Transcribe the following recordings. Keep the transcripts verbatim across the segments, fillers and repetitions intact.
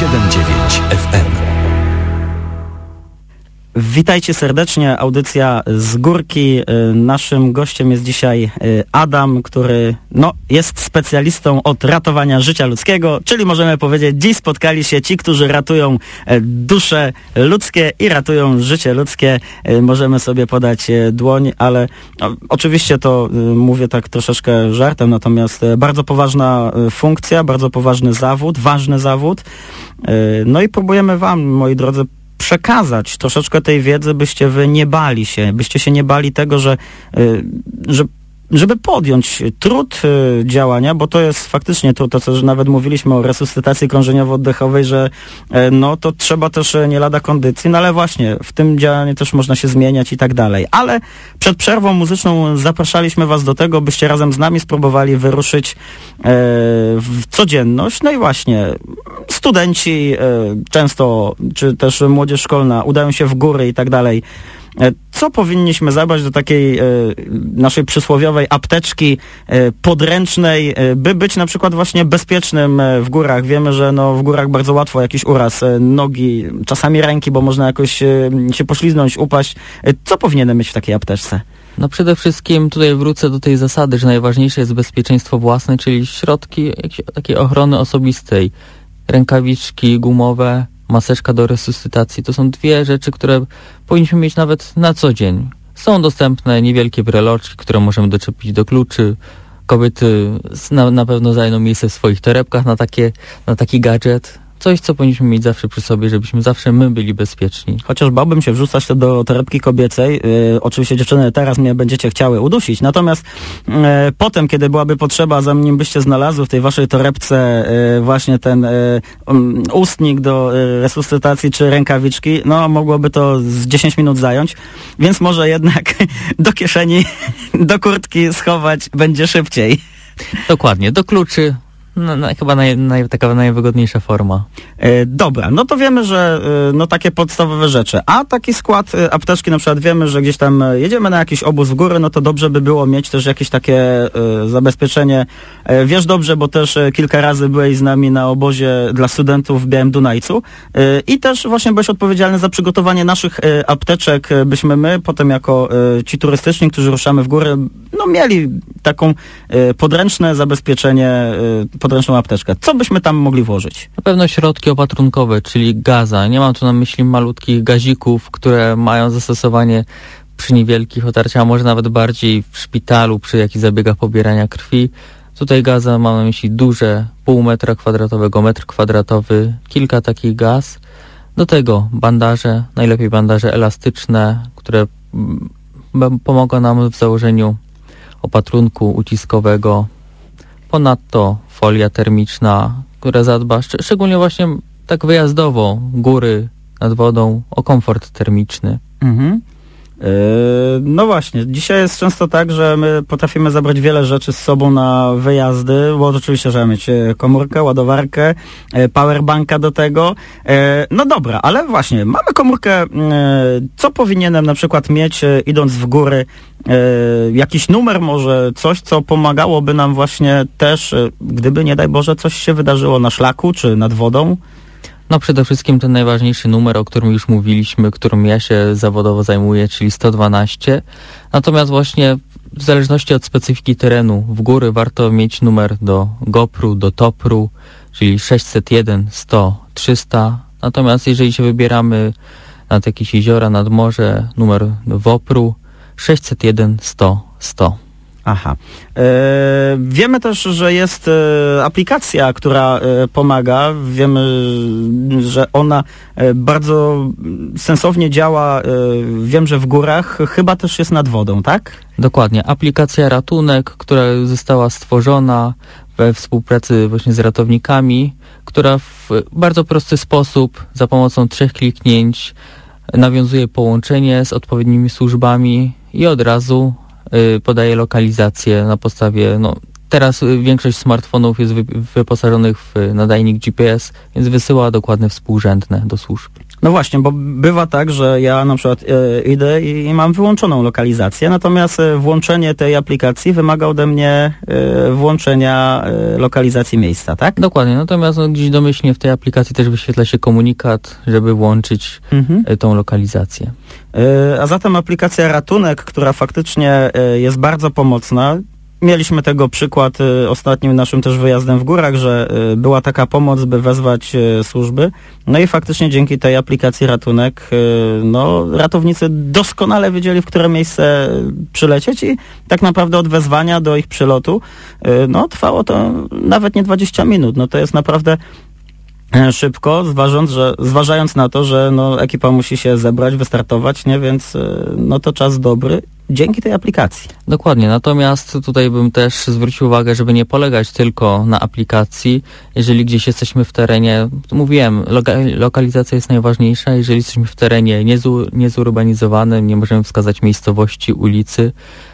siedem dziewięć F M. Witajcie serdecznie, audycja z górki. Naszym gościem jest dzisiaj Adam, który no, jest specjalistą od ratowania życia ludzkiego, czyli możemy powiedzieć, dziś spotkali się ci, którzy ratują dusze ludzkie i ratują życie ludzkie. Możemy sobie podać dłoń, ale no, oczywiście to mówię tak troszeczkę żartem, natomiast bardzo poważna funkcja, bardzo poważny zawód, ważny zawód. No i próbujemy wam, moi drodzy, przekazać troszeczkę tej wiedzy, byście wy nie bali się, byście się nie bali tego, że, że żeby podjąć trud działania, bo to jest faktycznie trud, to co nawet mówiliśmy o resuscytacji krążeniowo-oddechowej, że no to trzeba też nie lada kondycji, no ale właśnie w tym działaniu też można się zmieniać i tak dalej. Ale przed przerwą muzyczną zapraszaliśmy was do tego, byście razem z nami spróbowali wyruszyć w codzienność. No i właśnie studenci często, czy też młodzież szkolna udają się w góry i tak dalej. Co powinniśmy zabrać do takiej e, naszej przysłowiowej apteczki e, podręcznej, e, by być na przykład właśnie bezpiecznym e, w górach? Wiemy, że no, w górach bardzo łatwo jakiś uraz e, nogi, czasami ręki, bo można jakoś e, się pośliznąć, upaść. E, co powinienem mieć w takiej apteczce? No przede wszystkim tutaj wrócę do tej zasady, że najważniejsze jest bezpieczeństwo własne, czyli środki takiej ochrony osobistej. Rękawiczki gumowe, maseczka do resuscytacji. To są dwie rzeczy, które powinniśmy mieć nawet na co dzień. Są dostępne niewielkie breloczki, które możemy doczepić do kluczy. Kobiety na, na pewno zajmą miejsce w swoich torebkach na, takie, na taki gadżet. Coś, co powinniśmy mieć zawsze przy sobie, żebyśmy zawsze my byli bezpieczni. Chociaż bałbym się wrzucać to do torebki kobiecej. Yy, oczywiście dziewczyny, teraz mnie będziecie chciały udusić. Natomiast yy, potem, kiedy byłaby potrzeba, zanim byście znalazły w tej waszej torebce yy, właśnie ten yy, um, ustnik do yy, resuscytacji czy rękawiczki, no mogłoby to z dziesięć minut zająć. Więc może jednak do kieszeni, do kurtki schować będzie szybciej. Dokładnie, do kluczy. No, no, chyba naj, naj, taka najwygodniejsza forma. E, dobra, no to wiemy, że e, no takie podstawowe rzeczy. A taki skład e, apteczki, na przykład wiemy, że gdzieś tam jedziemy na jakiś obóz w góry, no to dobrze by było mieć też jakieś takie e, zabezpieczenie. E, wiesz dobrze, bo też e, kilka razy byłeś z nami na obozie dla studentów w Białym Dunajcu e, i też właśnie byłeś odpowiedzialny za przygotowanie naszych e, apteczek, e, byśmy my potem jako e, ci turystyczni, którzy ruszamy w góry, no mieli taką e, podręczne zabezpieczenie, e, podręczną apteczkę. Co byśmy tam mogli włożyć? Na pewno środki opatrunkowe, czyli gaza. Nie mam tu na myśli malutkich gazików, które mają zastosowanie przy niewielkich otarciach, a może nawet bardziej w szpitalu, przy jakichś zabiegach pobierania krwi. Tutaj gaza mam na myśli duże, pół metra kwadratowego, metr kwadratowy, kilka takich gaz. Do tego bandaże, najlepiej bandaże elastyczne, które m- pomogą nam w założeniu opatrunku uciskowego. Ponadto folia termiczna, która zadba, szcz- szczególnie właśnie tak wyjazdowo, góry nad wodą, o komfort termiczny. Mhm. Yy, no właśnie, dzisiaj jest często tak, że my potrafimy zabrać wiele rzeczy z sobą na wyjazdy, bo oczywiście trzeba mieć komórkę, ładowarkę, powerbanka do tego. Yy, no dobra, ale właśnie, mamy komórkę, yy, co powinienem na przykład mieć, yy, idąc w góry, yy, jakiś numer może, coś, co pomagałoby nam właśnie też, yy, gdyby nie daj Boże coś się wydarzyło na szlaku czy nad wodą? No przede wszystkim ten najważniejszy numer, o którym już mówiliśmy, którym ja się zawodowo zajmuję, czyli sto dwanaście. Natomiast właśnie w zależności od specyfiki terenu w góry warto mieć numer do gopru, do topru, czyli sześćset jeden, sto, trzysta. Natomiast jeżeli się wybieramy nad jakieś jeziora, nad morze, numer wopru sześćset jeden, sto, sto. Aha. E, wiemy też, że jest e, aplikacja, która e, pomaga. Wiemy, że ona e, bardzo sensownie działa. E, wiem, że w górach, chyba też jest nad wodą, tak? Dokładnie. Aplikacja Ratunek, która została stworzona we współpracy właśnie z ratownikami, która w bardzo prosty sposób, za pomocą trzech kliknięć, nawiązuje połączenie z odpowiednimi służbami i od razu podaje lokalizację na podstawie, no teraz większość smartfonów jest wy, wyposażonych w nadajnik G P S, więc wysyła dokładne współrzędne do służb. No właśnie, bo bywa tak, że ja na przykład e, idę i, i mam wyłączoną lokalizację, natomiast e, włączenie tej aplikacji wymaga ode mnie e, włączenia e, lokalizacji miejsca, tak? Dokładnie, natomiast no, gdzieś domyślnie w tej aplikacji też wyświetla się komunikat, żeby włączyć mhm. e, tą lokalizację. E, a zatem aplikacja Ratunek, która faktycznie e, jest bardzo pomocna. Mieliśmy tego przykład y, ostatnim naszym też wyjazdem w górach, że y, była taka pomoc, by wezwać y, służby. No i faktycznie dzięki tej aplikacji Ratunek, y, no ratownicy doskonale wiedzieli, w które miejsce przylecieć i tak naprawdę od wezwania do ich przylotu, y, no trwało to nawet nie dwadzieścia minut. No to jest naprawdę szybko, zważając, że, zważając na to, że no, ekipa musi się zebrać, wystartować, nie, więc no to czas dobry dzięki tej aplikacji. Dokładnie, natomiast tutaj bym też zwrócił uwagę, żeby nie polegać tylko na aplikacji. Jeżeli gdzieś jesteśmy w terenie, to mówiłem, loka- lokalizacja jest najważniejsza. Jeżeli jesteśmy w terenie niezu- niezurbanizowanym, nie możemy wskazać miejscowości, ulicy,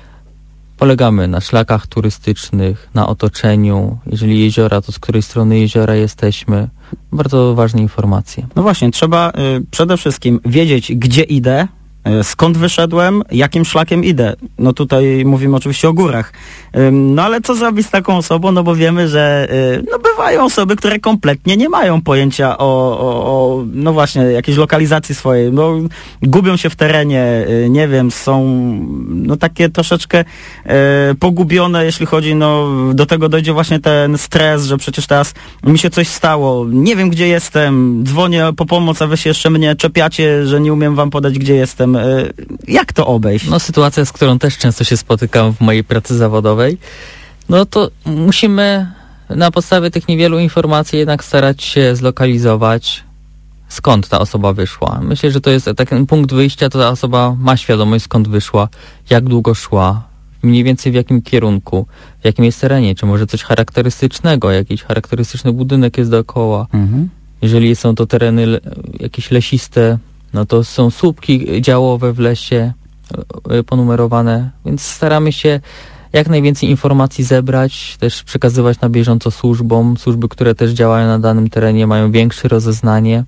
polegamy na szlakach turystycznych, na otoczeniu. Jeżeli jeziora, to z której strony jeziora jesteśmy. Bardzo ważne informacje. No właśnie, trzeba y, przede wszystkim wiedzieć, gdzie idę, y, skąd wyszedłem, jakim szlakiem idę. No tutaj mówimy oczywiście o górach. Y, no ale co zrobić z taką osobą? No bo wiemy, że y, no bywają osoby, które kompletnie nie mają pojęcia o, o, o no właśnie, jakiejś lokalizacji swojej. No, gubią się w terenie, y, nie wiem, są no takie troszeczkę y, pogubione, jeśli chodzi, no do tego dojdzie właśnie ten stres, że przecież teraz mi się coś stało, nie wiem gdzie jestem, dzwonię po pomoc, a wy się jeszcze mnie czepiacie, że nie umiem wam podać gdzie jestem. Y, jak to obejść? No sytuacja, z którą też często się spotykam w mojej pracy zawodowej, no to musimy na podstawie tych niewielu informacji jednak starać się zlokalizować, skąd ta osoba wyszła. Myślę, że to jest taki punkt wyjścia, to ta osoba ma świadomość, skąd wyszła, jak długo szła, mniej więcej w jakim kierunku, w jakim jest terenie, czy może coś charakterystycznego, jakiś charakterystyczny budynek jest dookoła. Mhm. Jeżeli są to tereny le- jakieś lesiste, no to są słupki działowe w lesie y, ponumerowane, więc staramy się jak najwięcej informacji zebrać, też przekazywać na bieżąco służbom. Służby, które też działają na danym terenie, mają większe rozeznanie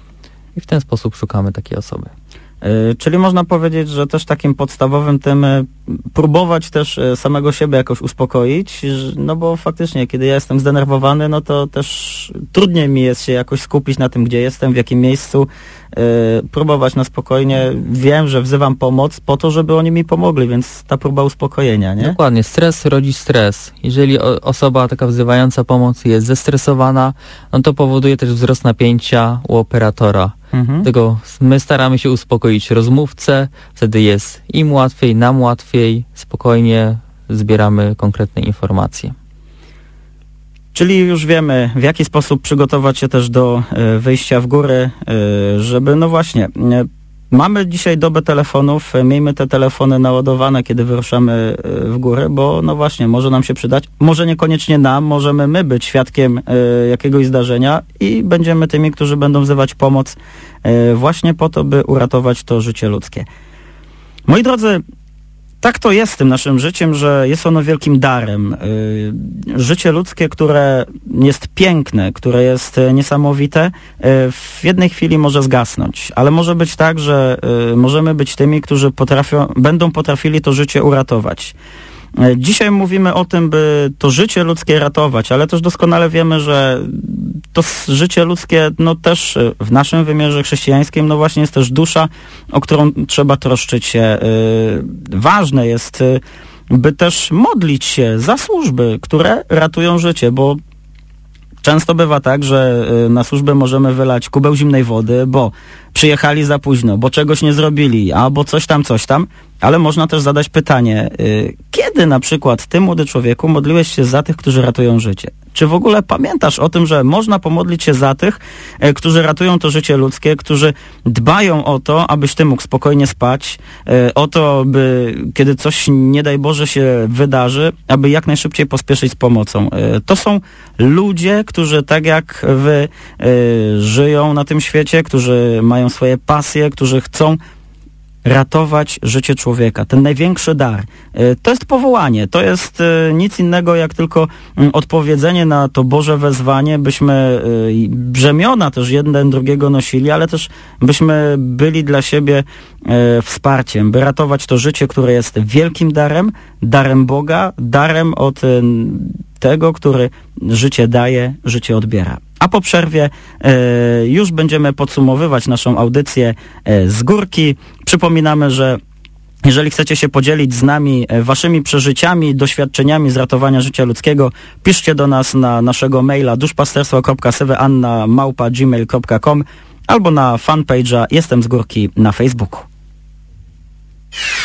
i w ten sposób szukamy takiej osoby. Yy, czyli można powiedzieć, że też takim podstawowym tym y, próbować też y, samego siebie jakoś uspokoić, że, no bo faktycznie, kiedy ja jestem zdenerwowany, no to też trudniej mi jest się jakoś skupić na tym, gdzie jestem, w jakim miejscu, y, próbować na spokojnie. Wiem, że wzywam pomoc po to, żeby oni mi pomogli, więc ta próba uspokojenia, nie? Dokładnie, stres rodzi stres. Jeżeli o, osoba taka wzywająca pomoc jest zestresowana, no to powoduje też wzrost napięcia u operatora. Mhm. Dlatego my staramy się uspokoić rozmówcę, wtedy jest im łatwiej, nam łatwiej, spokojnie zbieramy konkretne informacje. Czyli już wiemy, w jaki sposób przygotować się też do y, wyjścia w góry, y, żeby, no właśnie, y, mamy dzisiaj dobę telefonów, miejmy te telefony naładowane, kiedy wyruszamy y, w góry, bo no właśnie, może nam się przydać, może niekoniecznie nam, możemy my być świadkiem y, jakiegoś zdarzenia i będziemy tymi, którzy będą wzywać pomoc y, właśnie po to, by uratować to życie ludzkie. Moi drodzy, tak to jest z tym naszym życiem, że jest ono wielkim darem. Życie ludzkie, które jest piękne, które jest niesamowite, w jednej chwili może zgasnąć, ale może być tak, że możemy być tymi, którzy potrafią, będą potrafili to życie uratować. Dzisiaj mówimy o tym, by to życie ludzkie ratować, ale też doskonale wiemy, że to życie ludzkie, no też w naszym wymiarze chrześcijańskim, no właśnie jest też dusza, o którą trzeba troszczyć się. Ważne jest, by też modlić się za służby, które ratują życie, bo często bywa tak, że na służbę możemy wylać kubeł zimnej wody, bo przyjechali za późno, bo czegoś nie zrobili, albo coś tam, coś tam, ale można też zadać pytanie, kiedy na przykład ty, młody człowieku, modliłeś się za tych, którzy ratują życie? Czy w ogóle pamiętasz o tym, że można pomodlić się za tych, którzy ratują to życie ludzkie, którzy dbają o to, abyś ty mógł spokojnie spać, o to, by kiedy coś, nie daj Boże, się wydarzy, aby jak najszybciej pospieszyć z pomocą. To są ludzie, którzy tak jak wy żyją na tym świecie, którzy mają swoje pasje, którzy chcą ratować życie człowieka, ten największy dar. To jest powołanie, to jest nic innego jak tylko odpowiedzenie na to Boże wezwanie, byśmy brzemiona też jeden drugiego nosili, ale też byśmy byli dla siebie wsparciem, by ratować to życie, które jest wielkim darem, darem Boga, darem od tego, który życie daje, życie odbiera. A po przerwie e, już będziemy podsumowywać naszą audycję e, z górki. Przypominamy, że jeżeli chcecie się podzielić z nami e, waszymi przeżyciami, doświadczeniami z ratowania życia ludzkiego, piszcie do nas na naszego maila duszpasterstwo kropka seweanna małpa gmail kropka com albo na fanpage'a Jestem z Górki na Facebooku.